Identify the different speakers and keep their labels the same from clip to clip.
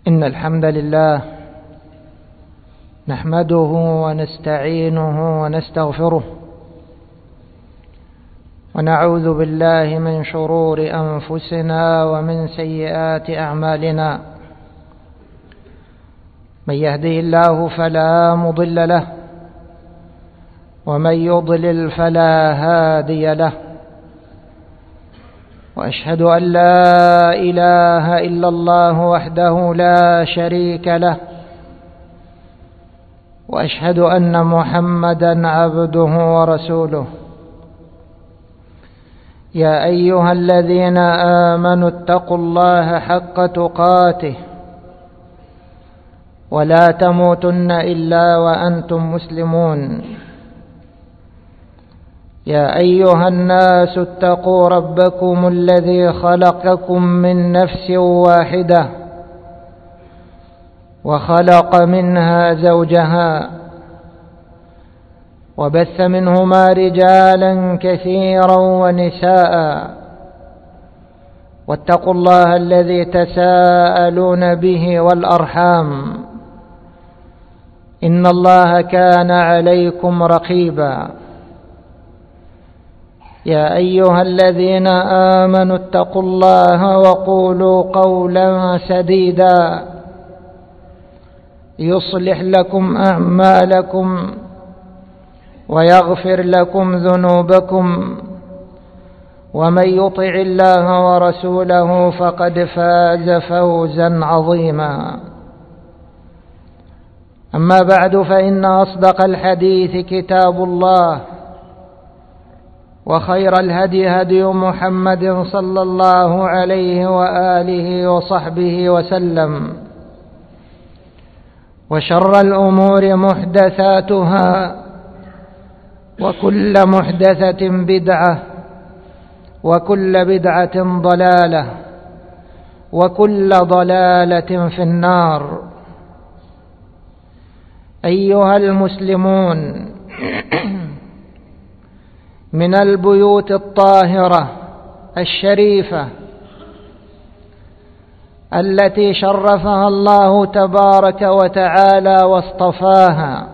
Speaker 1: إن الحمد لله نحمده ونستعينه ونستغفره ونعوذ بالله من شرور أنفسنا ومن سيئات أعمالنا. من يهده الله فلا مضل له ومن يضلل فلا هادي له، وأشهد أن لا إله إلا الله وحده لا شريك له، وأشهد أن محمدا عبده ورسوله. يا أيها الذين آمنوا اتقوا الله حق تقاته ولا تموتن إلا وأنتم مسلمون. يا أيها الناس اتقوا ربكم الذي خلقكم من نفس واحدة وخلق منها زوجها وبث منهما رجالا كثيرا ونساء، واتقوا الله الذي تساءلون به والأرحام إن الله كان عليكم رقيبا. يا أيها الذين آمنوا اتقوا الله وقولوا قولا سديدا يصلح لكم أعمالكم ويغفر لكم ذنوبكم، ومن يطع الله ورسوله فقد فاز فوزا عظيما. أما بعد، فإن أصدق الحديث كتاب الله، وخير الهدي هدي محمد صلى الله عليه وآله وصحبه وسلم، وشر الأمور محدثاتها، وكل محدثة بدعة، وكل بدعة ضلالة، وكل ضلالة في النار. أيها المسلمون، من البيوت الطاهرة الشريفة التي شرفها الله تبارك وتعالى واصطفاها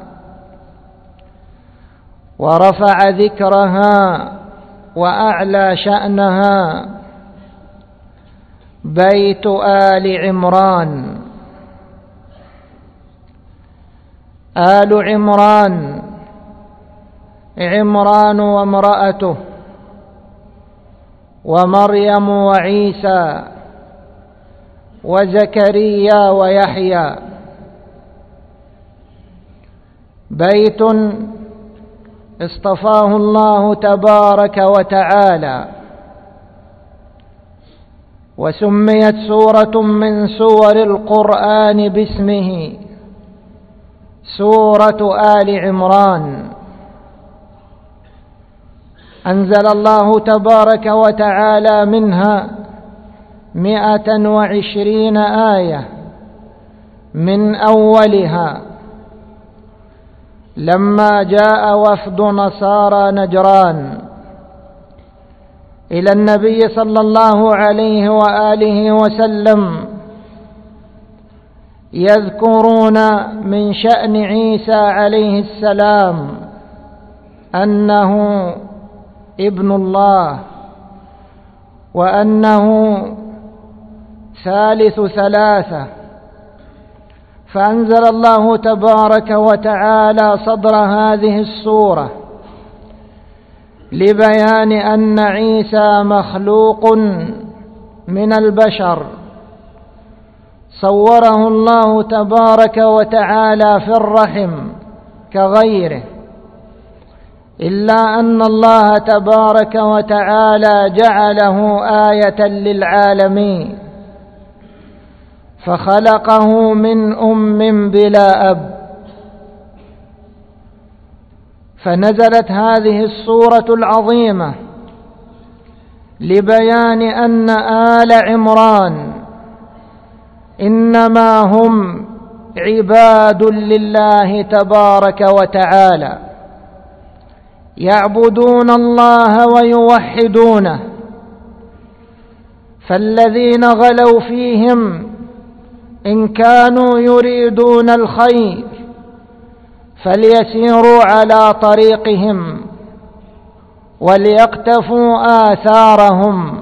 Speaker 1: ورفع ذكرها وأعلى شأنها، بيت آل عمران. آل عمران، عمران وامرأته، ومريم وعيسى، وزكريا ويحيى. بيت اصطفاه الله تبارك وتعالى، وسميت سورة من سور القرآن باسمه، سورة آل عمران. أنزل الله تبارك وتعالى منها 120 آية، من أولها لما جاء وفد نصارى نجران إلى النبي صلى الله عليه وآله وسلم يذكرون من شأن عيسى عليه السلام أنه ابن الله، وأنه ثالث ثلاثة. فأنزل الله تبارك وتعالى صدر هذه السورة لبيان أن عيسى مخلوق من البشر، صوره الله تبارك وتعالى في الرحم كغيره، إلا أن الله تبارك وتعالى جعله آية للعالمين، فخلقه من أم بلا أب. فنزلت هذه السورة العظيمة لبيان أن آل عمران إنما هم عباد لله تبارك وتعالى، يعبدون الله ويوحدونه، فالذين غلوا فيهم إن كانوا يريدون الخير فليسيروا على طريقهم وليقتفوا آثارهم.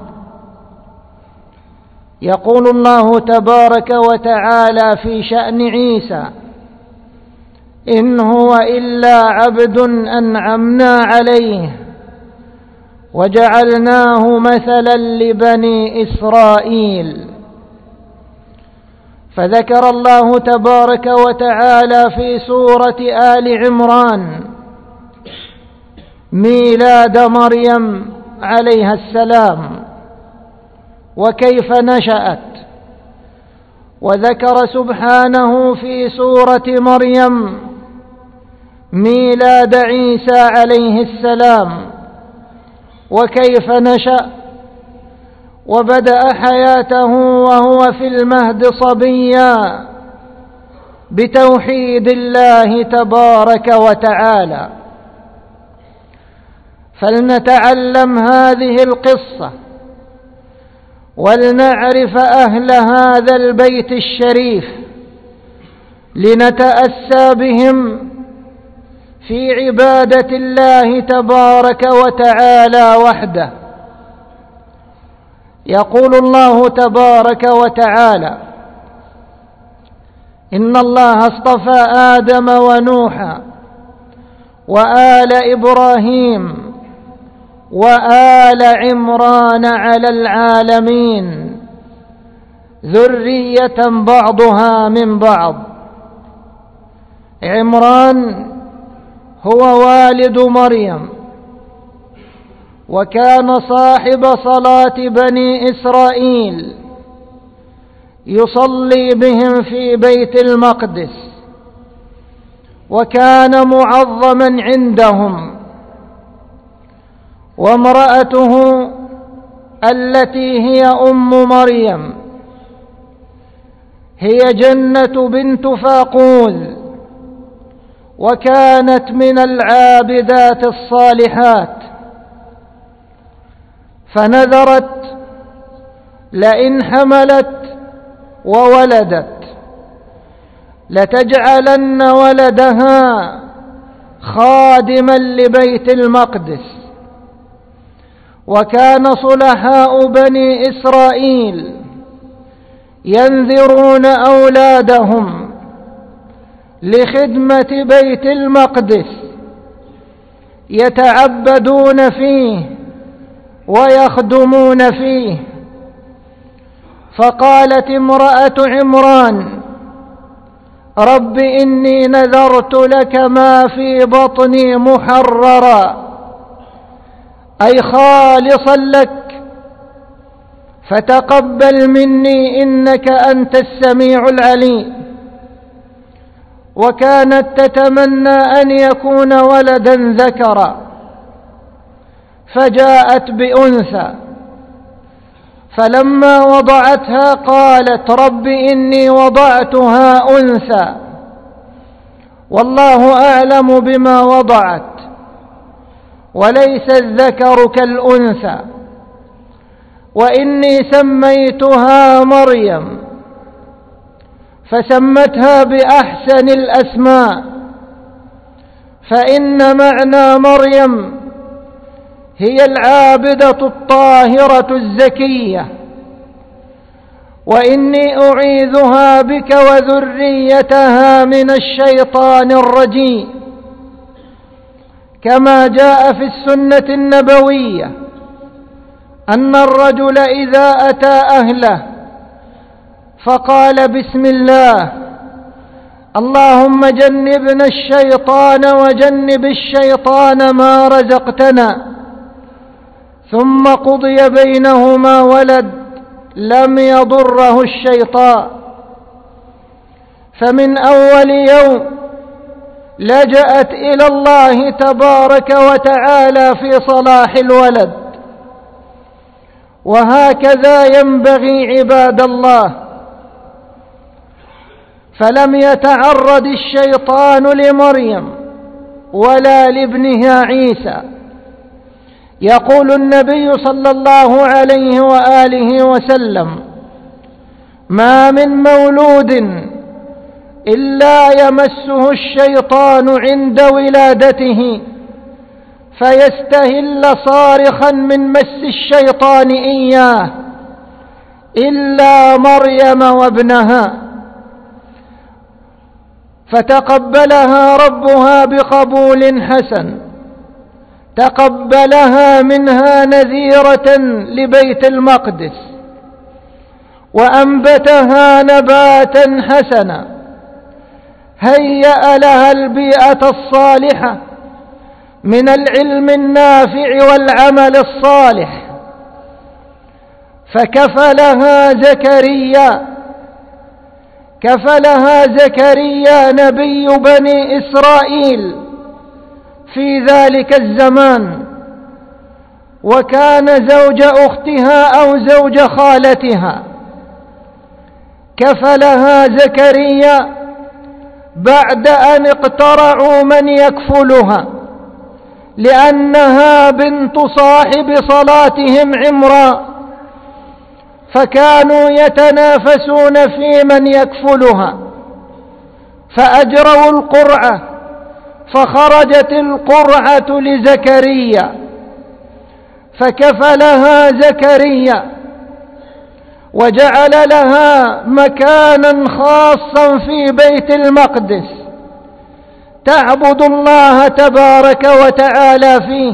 Speaker 1: يقول الله تبارك وتعالى في شأن عيسى: إن هو إلا عبد أنعمنا عليه وجعلناه مثلا لبني إسرائيل. فذكر الله تبارك وتعالى في سورة آل عمران ميلاد مريم عليها السلام وكيف نشأت، وذكر سبحانه في سورة مريم ميلاد عيسى عليه السلام وكيف نشأ، وبدأ حياته وهو في المهد صبيا بتوحيد الله تبارك وتعالى. فلنتعلم هذه القصة ولنعرف أهل هذا البيت الشريف لنتأسى بهم في عبادة الله تبارك وتعالى وحده. يقول الله تبارك وتعالى: إن الله اصطفى آدم ونوحا وآل إبراهيم وآل عمران على العالمين ذرية بعضها من بعض. عمران هو والد مريم، وكان صاحب صلاة بني إسرائيل يصلي بهم في بيت المقدس، وكان معظما عندهم. وامرأته التي هي أم مريم هي جنة بنت فاقوذ، وكانت من العابدات الصالحات، فنذرت لئن حملت وولدت لتجعلن ولدها خادما لبيت المقدس. وكان صلحاء بني إسرائيل ينذرون أولادهم لخدمة بيت المقدس، يتعبدون فيه ويخدمون فيه. فقالت امرأة عمران: رب إني نذرت لك ما في بطني محررا، أي خالصا لك، فتقبل مني إنك أنت السميع العليم. وكانت تتمنى أن يكون ولدا ذكرا، فجاءت بأنثى، فلما وضعتها قالت: رب إني وضعتها أنثى والله أعلم بما وضعت وليس الذكر كالأنثى، وإني سميتها مريم، فسمتها بأحسن الأسماء، فإن معنى مريم هي العابدة الطاهرة الزكية. وإني أعيذها بك وذريتها من الشيطان الرجيم، كما جاء في السنة النبوية أن الرجل إذا أتى أهله فقال: بسم الله، اللهم جنبنا الشيطان وجنب الشيطان ما رزقتنا، ثم قضي بينهما ولد لم يضره الشيطان. فمن أول يوم لجأت إلى الله تبارك وتعالى في صلاح الولد. وهكذا ينبغي عباد الله. فلم يتعرض الشيطان لمريم ولا لابنها عيسى. يقول النبي صلى الله عليه وآله وسلم: ما من مولود إلا يمسه الشيطان عند ولادته فيستهل صارخا من مس الشيطان إياه إلا مريم وابنها، فتقبلها ربها بقبول حسن، تقبلها منها نذيرة لبيت المقدس، وأنبتها نباتا حسنا، هيأ لها البيئة الصالحة من العلم النافع والعمل الصالح، فكفلها زكريا نبي بني إسرائيل في ذلك الزمان، وكان زوج أختها أو زوج خالتها. كفلها زكريا بعد أن اقترعوا من يكفلها، لأنها بنت صاحب صلاتهم عمران، فكانوا يتنافسون في من يكفلها، فأجروا القرعة، فخرجت القرعة لزكريا، فكفلها زكريا وجعل لها مكانا خاصا في بيت المقدس تعبد الله تبارك وتعالى فيه.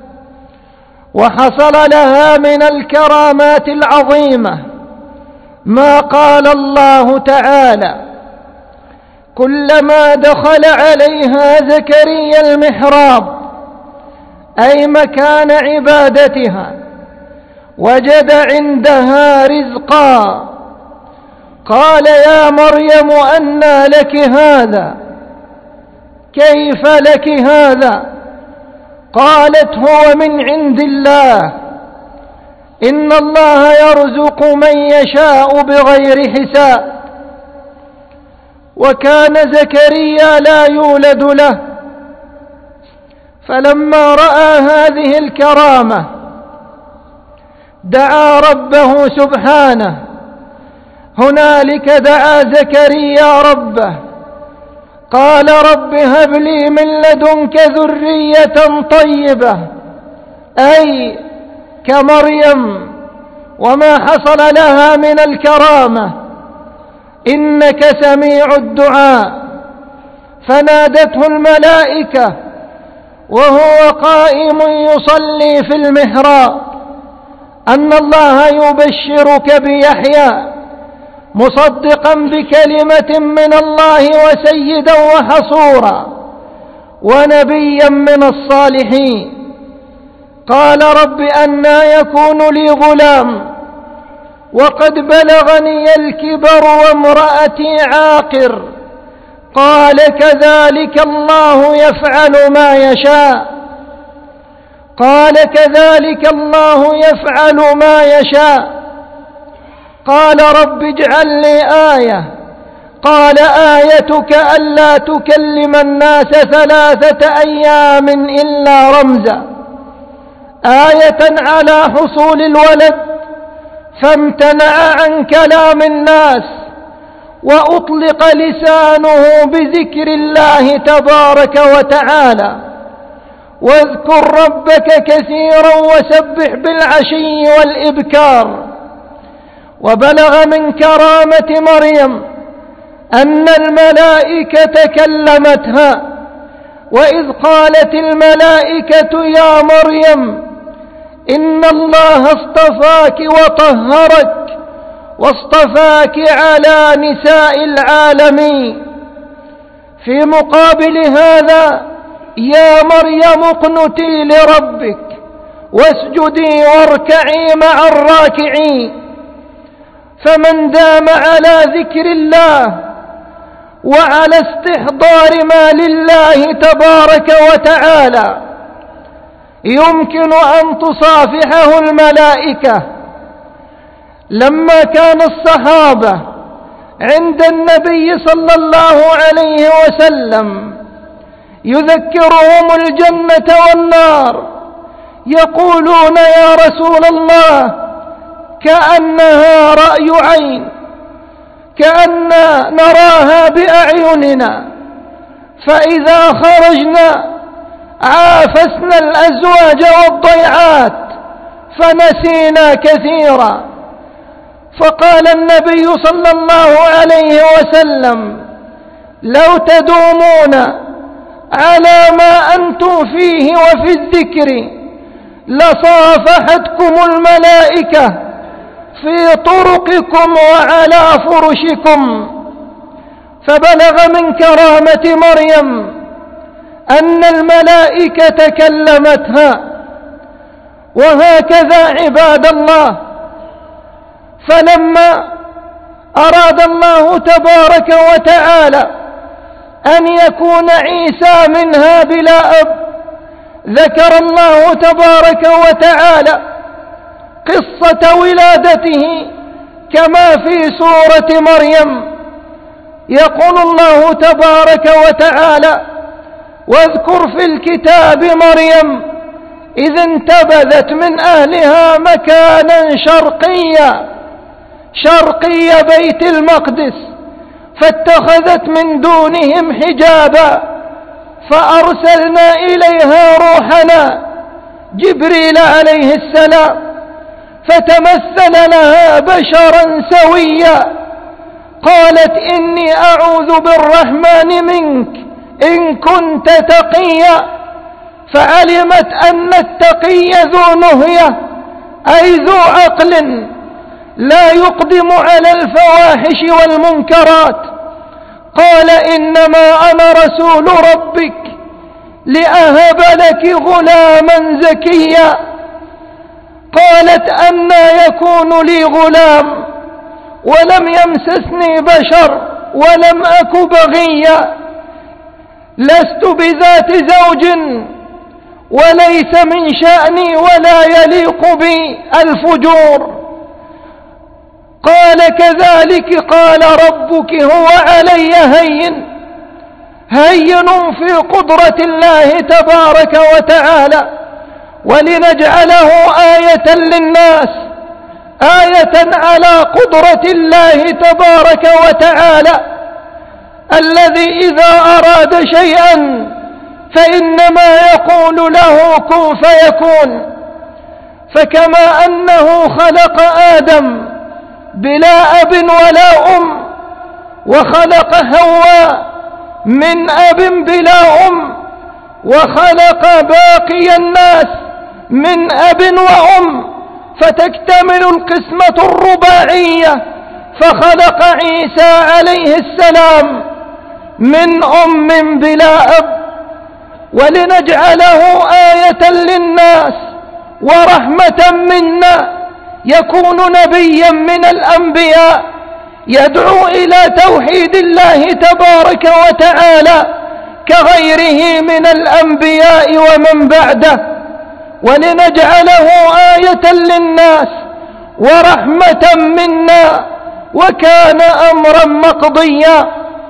Speaker 1: وحصل لها من الكرامات العظيمة ما قال الله تعالى: كلما دخل عليها زكريا المحراب، أي مكان عبادتها، وجد عندها رزقا، قال: يا مريم أنى لك هذا؟ كيف لك هذا؟ قالت: هو من عند الله، إن الله يرزق من يشاء بغير حساب. وكان زكريا لا يولد له، فلما رأى هذه الكرامة دعا ربه سبحانه. هنالك دعا زكريا ربه، قال: رب هب لي من لدنك ذرية طيبة، أي كمريم وما حصل لها من الكرامة، إنك سميع الدعاء. فنادته الملائكة وهو قائم يصلي في المحراب أن الله يبشرك بيحيى مصدقا بكلمة من الله وسيدا وحصورا ونبيا من الصالحين. قال: رب أنى يكون لي غلام وقد بلغني الكبر وامرأتي عاقر؟ قال: كذلك الله يفعل ما يشاء. قال: كذلك الله يفعل ما يشاء. قال: رب اجعل لي آية. قال: آيتك ألا تكلم الناس 3 أيام إلا رمزا، آية على حصول الولد، فامتنع عن كلام الناس وأطلق لسانه بذكر الله تبارك وتعالى. واذكر ربك كثيرا وسبح بالعشي والإبكار. وبلغ من كرامة مريم أن الملائكة كلمتها، وإذ قالت الملائكة: يا مريم إن الله اصطفاك وطهرك واصطفاك على نساء العالمين. في مقابل هذا: يا مريم اقنتي لربك واسجدي واركعي مع الراكعين. فمن دام على ذكر الله وعلى استحضار ما لله تبارك وتعالى يمكن أن تصافحه الملائكة. لما كان الصحابة عند النبي صلى الله عليه وسلم يذكرهم الجنة والنار، يقولون: يا رسول الله كأنها رأي عين، كأننا نراها بأعيننا، فإذا خرجنا عافسنا الأزواج والضيعات فنسينا كثيرا. فقال النبي صلى الله عليه وسلم: لو تدومون على ما أنتم فيه وفي الذكر لصافحتكم الملائكة في طرقكم وعلى فرشكم. فبلغ من كرامة مريم أن الملائكة كلمتها. وهكذا عباد الله، فلما أراد الله تبارك وتعالى أن يكون عيسى منها بلا أب، ذكر الله تبارك وتعالى قصة ولادته كما في سورة مريم. يقول الله تبارك وتعالى: واذكر في الكتاب مريم إذ انتبذت من أهلها مكانا شرقي بيت المقدس فاتخذت من دونهم حجابا فأرسلنا إليها روحنا جبريل عليه السلام فتمثل لها بشرا سويا. قالت: إني أعوذ بالرحمن منك إن كنت تقيا. فعلمت أن التقي ذو نهية، أي ذو عقل لا يقدم على الفواحش والمنكرات. قال: إنما أنا رسول ربك لأهب لك غلاما زكيا. قالت: أنى يكون لي غلام ولم يمسسني بشر ولم أك بغيا، لست بذات زوج وليس من شأني ولا يليق بي الفجور. قال: كذلك قال ربك هو علي هين في قدرة الله تبارك وتعالى، ولنجعله آية للناس، آية على قدرة الله تبارك وتعالى، الذي إذا أراد شيئا فإنما يقول له كن فيكون. فكما أنه خلق آدم بلا أب ولا أم، وخلق حواء من أب بلا أم، وخلق باقي الناس من أب وأم، فتكتمل القسمة الرباعية. فخلق عيسى عليه السلام من أم بلا أب، ولنجعله آية للناس ورحمة منا، يكون نبيا من الأنبياء يدعو إلى توحيد الله تبارك وتعالى كغيره من الأنبياء ومن بعده، ولنجعله آية للناس ورحمة منا، وكان أمرا مقضيا.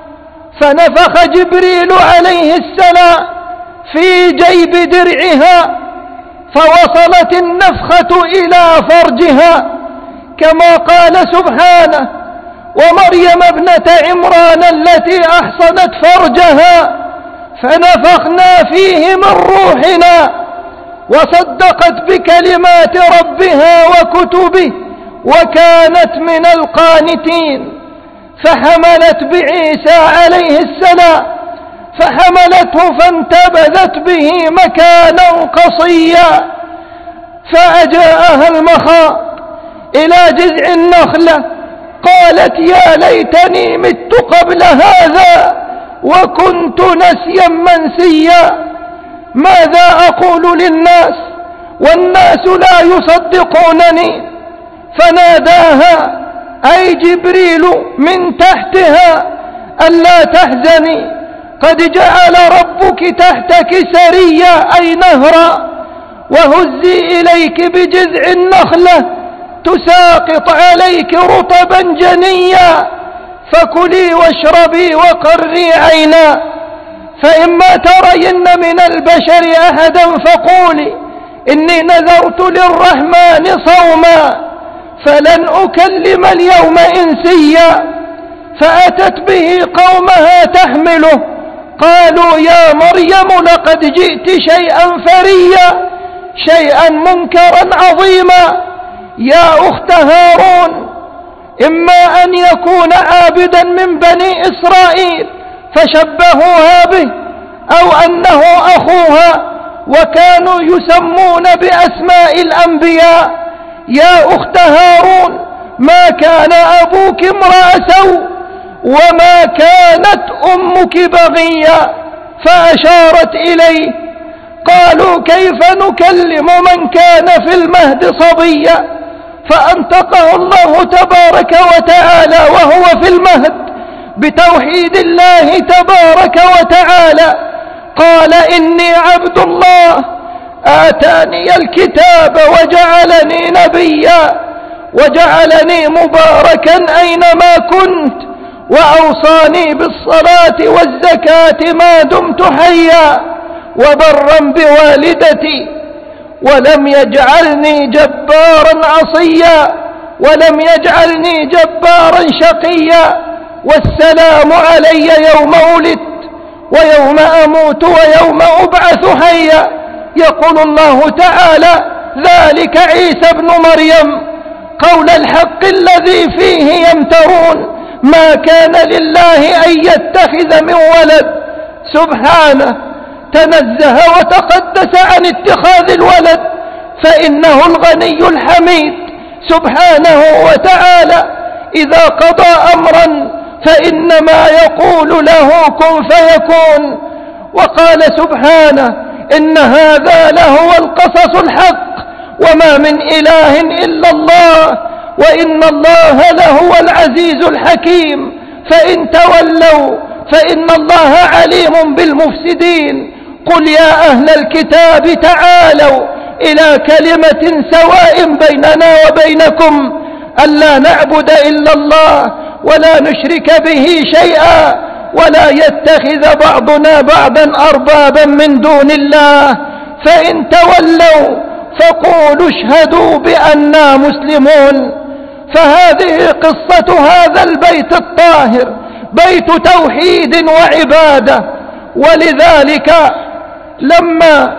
Speaker 1: فنفخ جبريل عليه السلام في جيب درعها فوصلت النفخة إلى فرجها، كما قال سبحانه: ومريم ابنة عمران التي أحصنت فرجها فنفخنا فيه من روحنا وصدقت بكلمات ربها وكتبه وكانت من القانتين. فحملت بعيسى عليه السلام فحملته فانتبذت به مكانا قصيا، فأجاءها المخاض إلى جذع النخلة قالت: يا ليتني مت قبل هذا وكنت نسيا منسيا، ماذا أقول للناس والناس لا يصدقونني؟ فناداها أي جبريل من تحتها: ألا تحزني، قد جعل ربك تحتك سريا أي نهرا، وهزي إليك بجذع النخلة تساقط عليك رطبا جنيا، فكلي واشربي وقري عينا، فإما ترين من البشر أحدا فقولي إني نذرت للرحمن صوما فلن أكلم اليوم إنسيا. فأتت به قومها تحمله، قالوا يا مريم لقد جئت شيئا فريا، شيئا منكرا عظيما. يا أخت هارون، إما أن يكون عابدا من بني إسرائيل فشبهوها به، أو أنه أخوها وكانوا يسمون بأسماء الأنبياء. يا أخت هارون، ما كان أبوك امرأ سوء وما كانت أمك بغيا. فأشارت إليه. قالوا كيف نكلم من كان في المهد صبيا؟ فأنطقه الله تبارك وتعالى وهو في المهد بتوحيد الله تبارك وتعالى. قال إني عبد الله آتاني الكتاب وجعلني نبيا وجعلني مباركا أينما كنت وأوصاني بالصلاة والزكاة ما دمت حيا وبرا بوالدتي ولم يجعلني جبارا عصيا ولم يجعلني جبارا شقيا والسلام علي يوم ولدت ويوم أموت ويوم أبعث حيا. يقول الله تعالى ذلك عيسى ابن مريم قول الحق الذي فيه يمترون، ما كان لله أن يتخذ من ولد، سبحانه تنزه وتقدس عن اتخاذ الولد، فإنه الغني الحميد سبحانه وتعالى. إذا قضى أمرا فإنما يقول له كن فيكون. وقال سبحانه إن هذا لهو القصص الحق وما من إله إلا الله وإن الله لهو العزيز الحكيم. فإن تولوا فإن الله عليم بالمفسدين. قل يا أهل الكتاب تعالوا إلى كلمة سواء بيننا وبينكم ألا نعبد إلا الله ولا نشرك به شيئا ولا يتخذ بعضنا بعضا أربابا من دون الله. فإن تولوا فقولوا اشهدوا بأننا مسلمون. فهذه قصة هذا البيت الطاهر، بيت توحيد وعبادة. ولذلك لما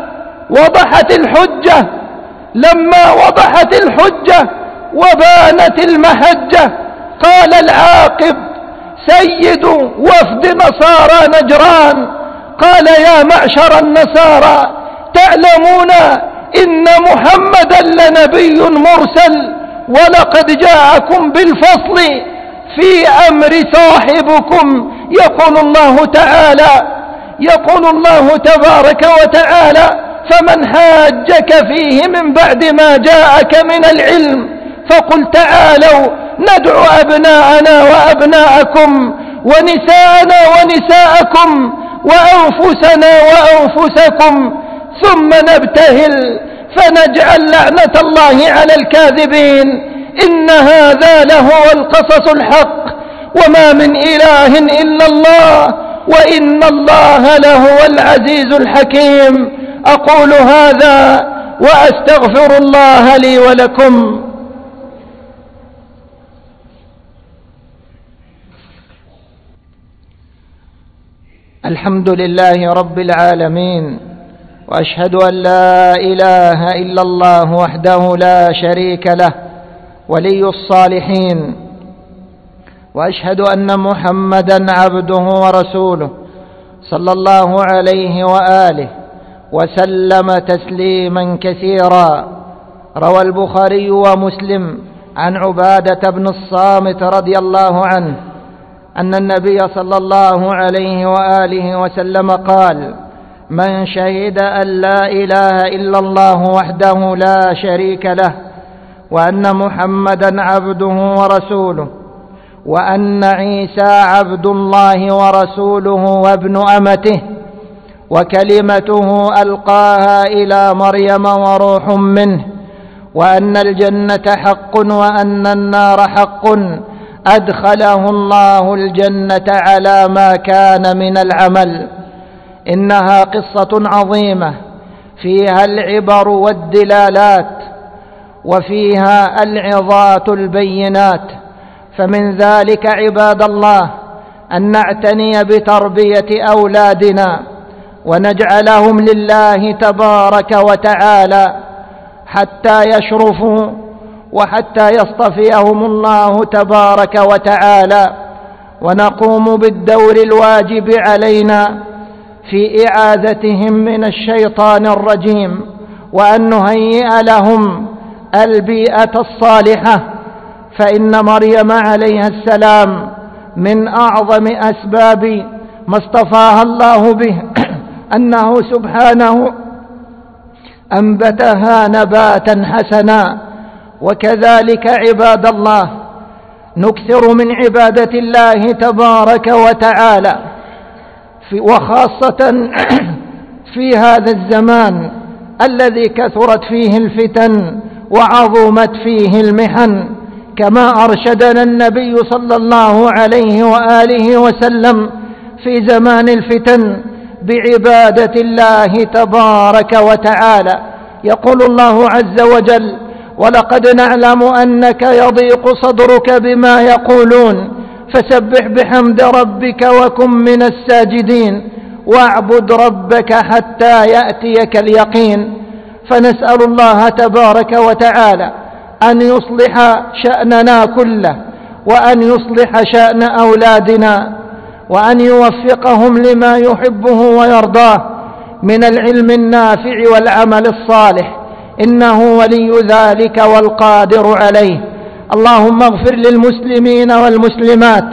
Speaker 1: وضحت الحجة وبانت المحجة قال العاقب سيد وفد نصارى نجران قال يا معشر النصارى تعلمون إن محمدا لنبي مرسل ولقد جاءكم بالفصل في أمر صاحبكم. يقول الله تبارك وتعالى فمن حاجك فيه من بعد ما جاءك من العلم فقل تعالوا ندعو أبناءنا وأبناءكم ونساءنا ونساءكم وأنفسنا وأنفسكم ثم نبتهل فنجعل لعنة الله على الكاذبين. إن هذا لهو القصص الحق وما من إله إلا الله وإن الله لهو العزيز الحكيم. أقول هذا وأستغفر الله لي ولكم. الحمد لله رب العالمين، وأشهد أن لا إله إلا الله وحده لا شريك له ولي الصالحين، وأشهد أن محمدا عبده ورسوله صلى الله عليه وآله وسلم تسليما كثيرا. روى البخاري ومسلم عن عبادة بن الصامت رضي الله عنه أن النبي صلى الله عليه وآله وسلم قال من شهد أن لا إله إلا الله وحده لا شريك له وأن محمدا عبده ورسوله وأن عيسى عبد الله ورسوله وابن أمته وكلمته ألقاها إلى مريم وروح منه وأن الجنة حق وأن النار حق أدخله الله الجنة على ما كان من العمل. إنها قصة عظيمة فيها العبر والدلالات وفيها العظات البينات، فمن ذلك عباد الله أن نعتني بتربية أولادنا ونجعلهم لله تبارك وتعالى حتى يشرفوا وحتى يصطفيهم الله تبارك وتعالى، ونقوم بالدور الواجب علينا في إعاذتهم من الشيطان الرجيم، وأن نهيئ لهم البيئة الصالحة. فإن مريم عليها السلام من أعظم أسباب ما اصطفاها الله به أنه سبحانه أنبتها نباتا حسنا. وكذلك عباد الله نكثر من عبادة الله تبارك وتعالى وخاصة في هذا الزمان الذي كثرت فيه الفتن وعظمت فيه المحن، كما أرشدنا النبي صلى الله عليه وآله وسلم في زمان الفتن بعبادة الله تبارك وتعالى. يقول الله عز وجل: ولقد نعلم أنك يضيق صدرك بما يقولون فسبح بحمد ربك وكن من الساجدين واعبد ربك حتى يأتيك اليقين. فنسأل الله تبارك وتعالى أن يصلح شأننا كله، وأن يصلح شأن أولادنا، وأن يوفقهم لما يحبه ويرضاه من العلم النافع والعمل الصالح، إنه ولي ذلك والقادر عليه. اللهم اغفر للمسلمين والمسلمات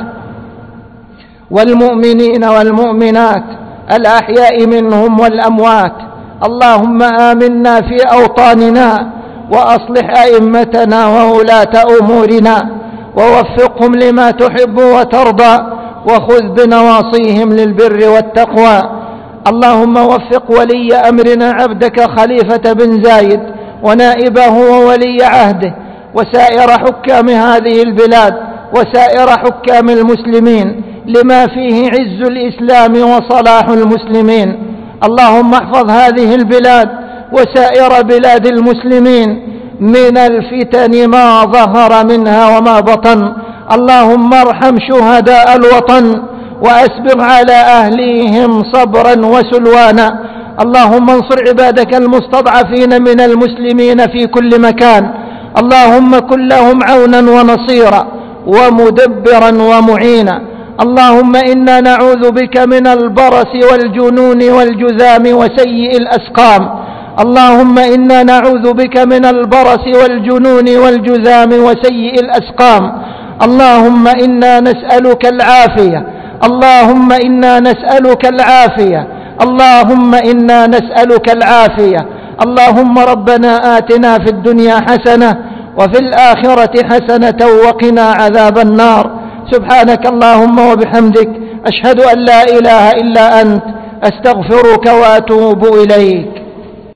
Speaker 1: والمؤمنين والمؤمنات الأحياء منهم والأموات. اللهم آمنا في أوطاننا، وأصلح أئمتنا وولاة أمورنا، ووفقهم لما تحب وترضى، وخذ بنواصيهم للبر والتقوى. اللهم وفق ولي أمرنا عبدك خليفة بن زايد ونائبه وولي عهده وسائر حكام هذه البلاد وسائر حكام المسلمين لما فيه عز الإسلام وصلاح المسلمين. اللهم احفظ هذه البلاد وسائر بلاد المسلمين من الفتن ما ظهر منها وما بطن. اللهم ارحم شهداء الوطن وأسبغ على أهليهم صبرا وسلوانا. اللهم انصر عبادك المستضعفين من المسلمين في كل مكان. اللهم كن لهم عونا ونصيرا ومدبرا ومعينا. اللهم إنا نعوذ بك من البرص والجنون والجذام وسيء الأسقام. اللهم إنا نعوذ بك من البرص والجنون والجذام وسيء الأسقام. اللهم إنا نسألك العافية. اللهم إنا نسألك العافية. اللهم إنا نسألك العافية. اللهم ربنا آتنا في الدنيا حسنة وفي الآخرة حسنة وقنا عذاب النار. سبحانك اللهم وبحمدك أشهد أن لا إله إلا أنت أستغفرك وأتوب إليك.